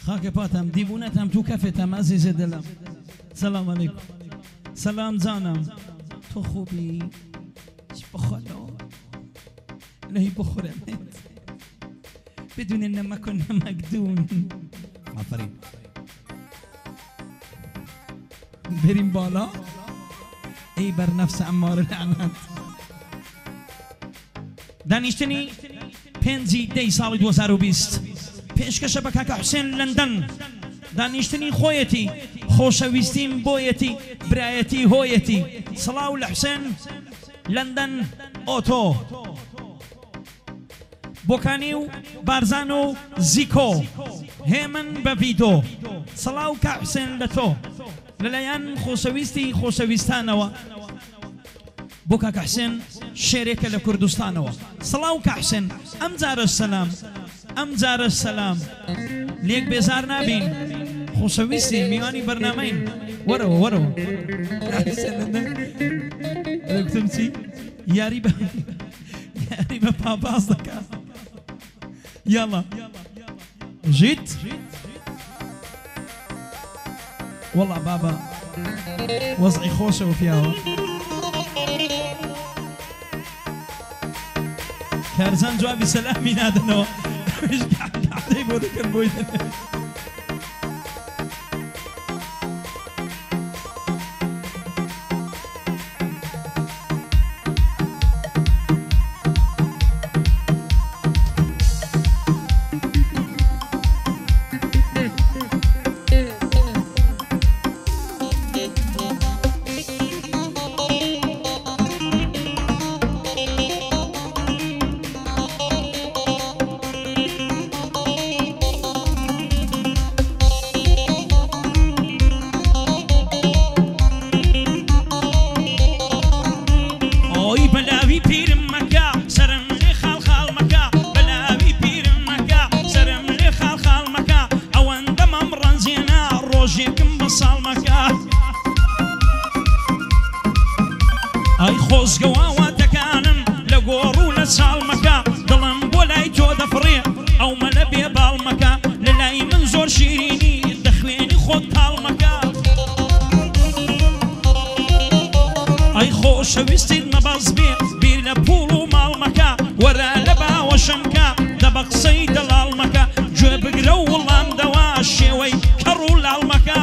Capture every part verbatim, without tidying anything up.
خاک پاتم دیوونتم تو کفتم عزیز دلم. سلام علیکم. سلام جانم، تو خوبی؟ بخورم الهی بخورم بدون نمک و نمکدون. آفرین. بریم بالا. ای بر نفس عمار لعنت. دانیشتنی پنجی دی ساڵی دو هەزار و بیست پێشکەشە بە کاکە حوسێن لەندەن. دانیشتنی خۆیەتی خۆشەویستیم بۆیەتی برایەتی هۆیەتی. سڵاو لە حوسێن لەندەن ئۆتۆ بۆکانی و بارزان و زیکۆ هێمن بە ڤیدۆ. سڵاو کە حوسێن لە تۆ لەلایەن خۆشەویستی خۆشەویستانەوە بۆ کاکە حوسێن شێرێکە لە کوردستانەوە. سڵاو کە حوسێن ئەم جارە سەلام ئەم جارە سەلام لێک بێزار نابین خۆشەویستی میوانی بەرنامەین. وەرەوە وەرەوە گوتم چی یاری بە یاری بە پاپاس دەکا. یاڵا ژیت وەڵا بابا وەزعی خۆشەوە پیاوە. کارزان جوابی سەلامی نادنەوە کاتەی بۆ دەکەن بۆی دەنێ. ئەی خۆزگەوەوە دەکانم لە گۆڕ و لە چاڵمەکە دڵم بۆ لای تۆ دەفڕێ ئەو مەلە بێ باڵمەکە لە لای من زۆر شیرینی دەخوێنی خۆت تاڵمەکە. ئەی خۆشەویستیت مەبەز بێ بیر لە پوڵ و ماڵمەکە وەرە لە باوەشمکە دەبە قسەی دەڵاڵمەکە گوێ بگرە و وڵام دەوا شێوەی کەڕ و لاڵمەکە.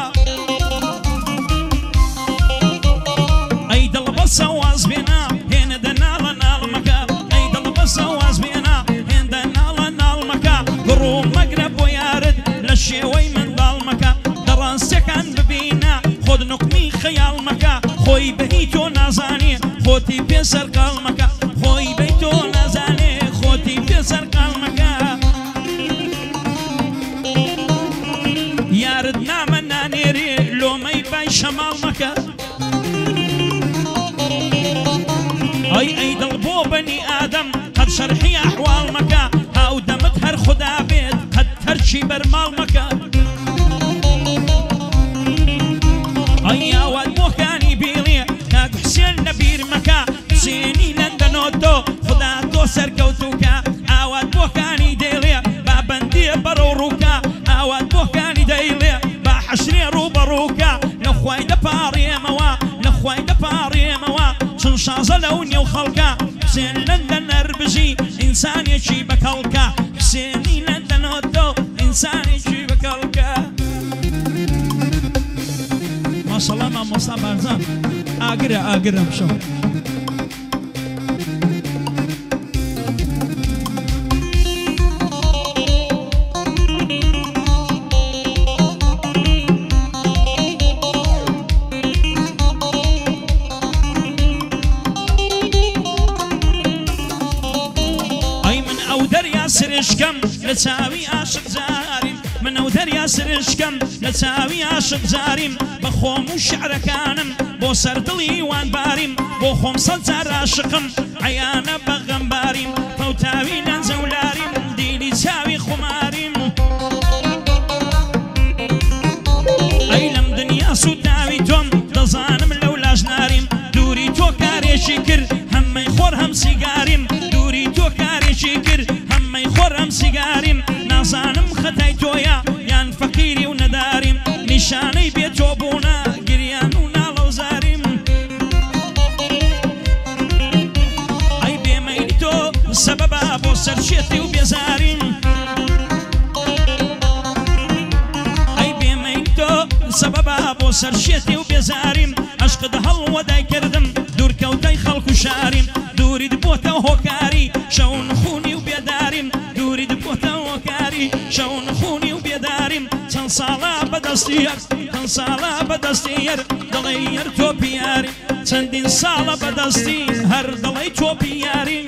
ئەی دڵ بەسە واز بێنە هێنە دەناڵە ناڵمەکە. ئەی دڵ بەسە واز بێنە هێندە ناڵە ناڵمەکە. گڕۆ مەگرە بۆ یارت لە شێوەی منداڵمەکە. دەڕاستیەکان ببینە خۆت نوقمی خەیاڵمەکە. خۆی بەهی تۆ نازانێ خۆتی پێسەر قاڵمەکە. خۆی بەی تۆ نازانێ خۆتی پێسەر قاڵمەکە. یارت نامە نانێرێ لۆمەی بای شەماڵمەکە. ئەی ئەی دڵ بۆ بەنی ئادەم قەت شەرحی ئەحواڵ مەکە. هاو دەمت هەر خودا بێت قەت تەرچی بەرماڵ مەکە. ئەی یاوات بۆکانی بیڵێ کاک حوسێن لە بیر مەکە. حوسێنی لەندەنۆ تۆ خودا تۆ سەرکەوتووکە. ئاوات بۆکانی دەیڵێ با بەندیە بەرەو ڕووکە. ئاوات بۆکانی دەیڵێ با حەشرێ ڕووبەڕووکە. لەخوای دەپاڕێمەوە لەخوای دەپاڕێمەوە چون شازە لەو نێو خەڵکە. حوسێن لەندەن نەربژی ئینسانێکی بەکەڵکە. حوسێنی لەندەنۆ تۆ ئینسانێکی بەکەڵکە. ماشەڵڵا مامۆستا بارزان ئاگرە ئاگرم شەو. سرشکم لە چاوی عاشق زاریم. من ئەو دەریا سرشکم لە چاوی عاشق زاریم. بە خۆم و شعرەکانم بۆ سەردڵی وان باریم. بۆ خۆم سەد جار عاشقم عەیانە بەغەمباریم. پەوتاوی لەنجە و لاریم دیلی چاوی خۆماریم. ئەی لەم دنیا سووداوی تۆم دەزانم لەو لاژناریم. دووری تۆ کارێکی کرد هەممەی خۆر هەم سیگاریم. دووری تۆ کارێکی کرد هەممەی خۆر هەم سیگاریم. نازانم خەتای تۆیە یان فەقیر بێزاریم ئەی بێمەین تۆ سەبەبا بۆ سەرشێتی و بێزاریم عەشقت هەڵوەدای کردم دوورکەوتەی خەڵک و شاریم دووریت بۆتە هۆکاری شەو نخوونی و بێداریم دووریت بۆتە هۆکاری شەو نخوونی و بێداریم چەند ساڵە بەدەستی یەر چەند ساڵە بەدەستی یەر دەڵێ یەر تۆ پیاری چەندین ساڵە بەدەستی هەر دەڵێ تۆ پیاری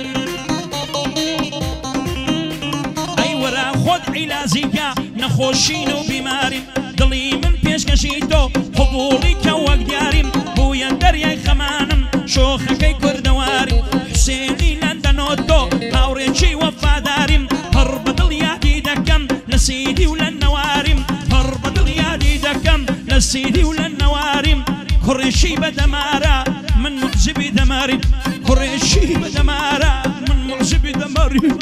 ئەی وەرا خۆت عیلازیکە نەخۆشین و بیماریم دڵی من پێشکەشی تۆ قبوڵی کە وەک دیاریم بوویە دەریای خەمانم شۆخەکەی کوردەواریم حوسێنی لەندەنۆ تۆ هاوڕێکی وەفاداریم پڕ بەدڵ یادی دەکەم لە سیدی و لە نەواریم پڕ بەدڵ یادی دەکەم لە سیدی و لە نەواریم کوڕێشی بەدەمارە من معجبی دەماریم کوڕێشی بەدەمارە من معجبی دەماریم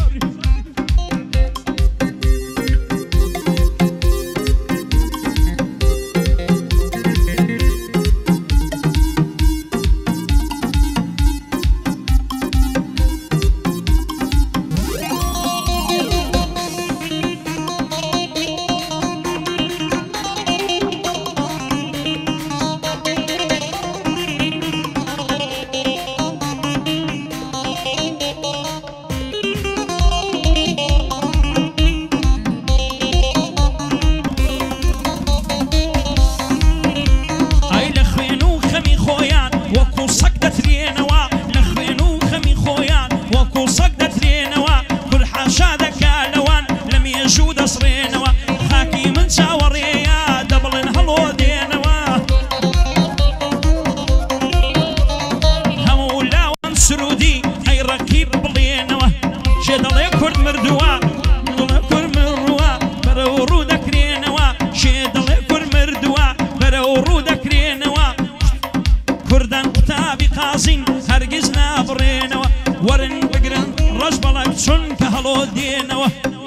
هەرگیز نابڕێنەوە وەرن بگرن ڕەش بەڵک چونکە هەڵۆ دێنەوە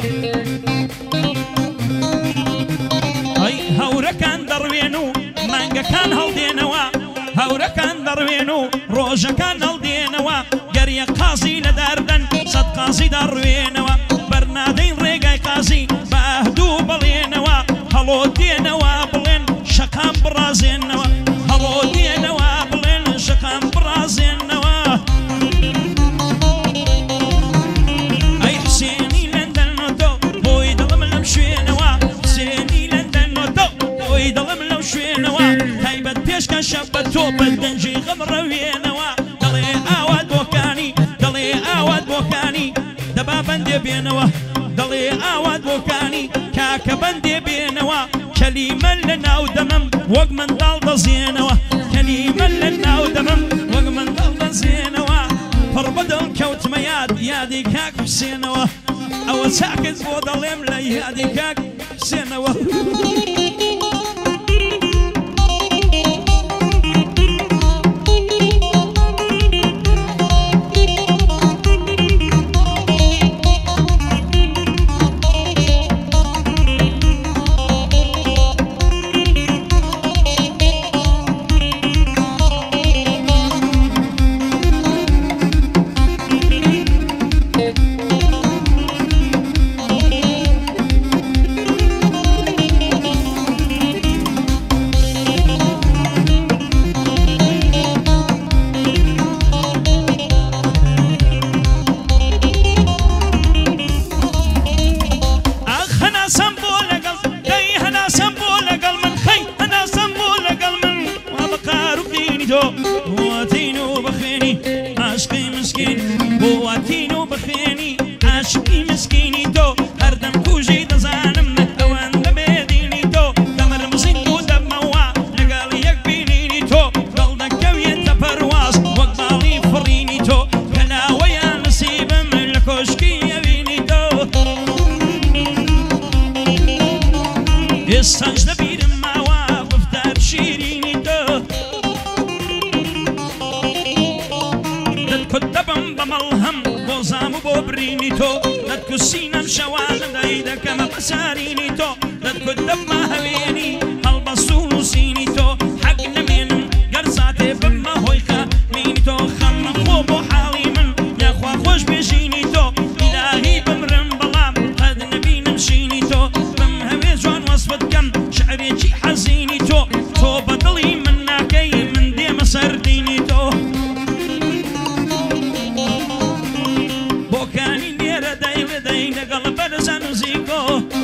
ئەی هەورەکان دەڕوێن و مانگەکان هەڵدێنەوە هەورەکان دەڕوێن و ڕۆژەکان هەڵدێنەوە گەریە قازی لە دەردەن سەد قازی دەڕوێنەوە بەرنادەی ڕێگای قازی بە ئەهدوو بەڵێنەوە هەڵۆ دێنەوە بڵێن شەقام بڕازێنەوە هەڵۆ دێنەوە بڵێن شەقام بڕازێنەوە ئەی حسێنی لەندەنۆ تۆ بۆی دڵم لەم شوێنەوە حسێنی لەندەنۆ تۆ بۆی دڵم لەو شوێنەوە تایبەت پێشکە شەب بە تۆ بە دەنجی غەم ڕەوێنەوە دەڵێ ئاوات بۆکانی دەڵێ ئاوات بۆکانی دەبا بەندێ بێنەوە دەڵێ ئاوات بۆکانی کاکە بەندێ بێنەوە کەلیمە لە ناو دەمەم وەک منداڵ دەزێنەوە کەلیمە لە ناو دەمەم وەک منداڵ دەزێنەوە پڕ بەدڵ کەوتمە یاد یادی کاک حوسێنەوە ئەوە چاکت بۆ دەڵێم لە یادی کاک حوسێنەوە بواتینو بخێنی عاشقی مسکین بواتینو بخێنی عاشقی مسکینی تۆ هەردەم کوژی دەزانم ئەوەندە بێدینی تۆ دەمرمزین و دەمەوە لەگەڵ یەک بینینی تۆ دڵ دەکەوێتە پەرواز وەک باڵی فڕینی تۆ کەلاوەیان نسیبم لە کۆشکی ئەوینی تۆ ئێستاش لەبیرم ماوە گفتار شیرینی تۆ دەبم بەمەڵهەم بۆ زام و بۆ برینی تۆ دەتکوسینەم شەوانە دەی دەکەمە بەسارینی تۆ دەتکوت دەبمە هەوێنی هەڵبەسوو نووسینی تۆ حەق نەمێنم گەر زاتێ بمە هۆی خەمینی تۆ خەم خۆ بۆ حاڵی من یاخوا خۆش بێژینی تۆ ئیلاهی بمرم بارزان و زیگۆ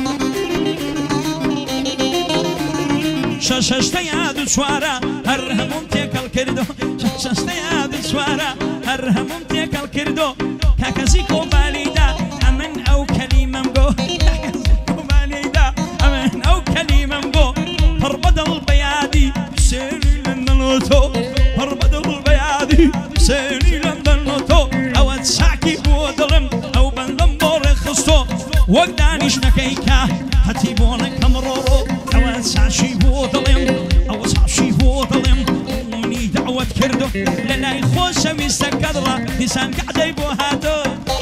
شەشەشتە یاد و چوارە هەر هەموم تێکەڵ کردو شەشەشتە یاد و چوارە هەر هەموم تێکەڵ کردو کاکەزی کۆمبالیدا ئەمن ئەو کەلیمەم گۆ کاکەزی کۆمبالیدا ئەمن ئەو کەلیمەم گۆ پڕ بەدڵ بەیادی حسێنی لەندەنۆ تۆ پڕ بەدڵ بەیادی حسێنی لەندەنۆ تۆ ئەوە چاکی بۆ دڵم ئەو بەندەم بۆ ڕێخستۆ وەک دانیشتەکەی کا هەتی بۆ نەکەم ڕۆڕۆ ئەوە چاشی بۆ دڵێم ئەوە چاشی بۆ دڵێم منی داوەت کردو لە لای خۆشەویستەکە دڵە دیسان کەعدەی بۆ هاتۆ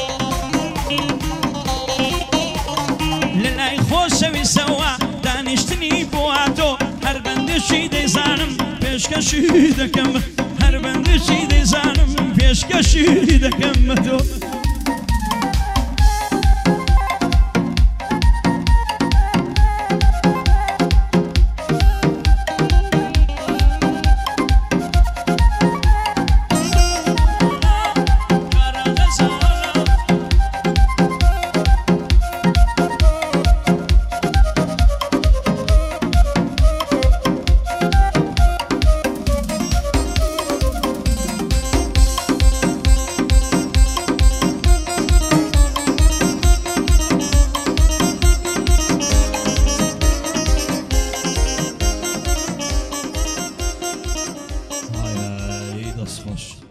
لە لای خۆشەویستەوە دانیشتنی بۆ هاتۆ هەر بەندشی دەیزانم پێشکەشی دەکەم هەر بەندشی دەیزانم پێشکەشی دەکەم بە تۆ دەست خۆش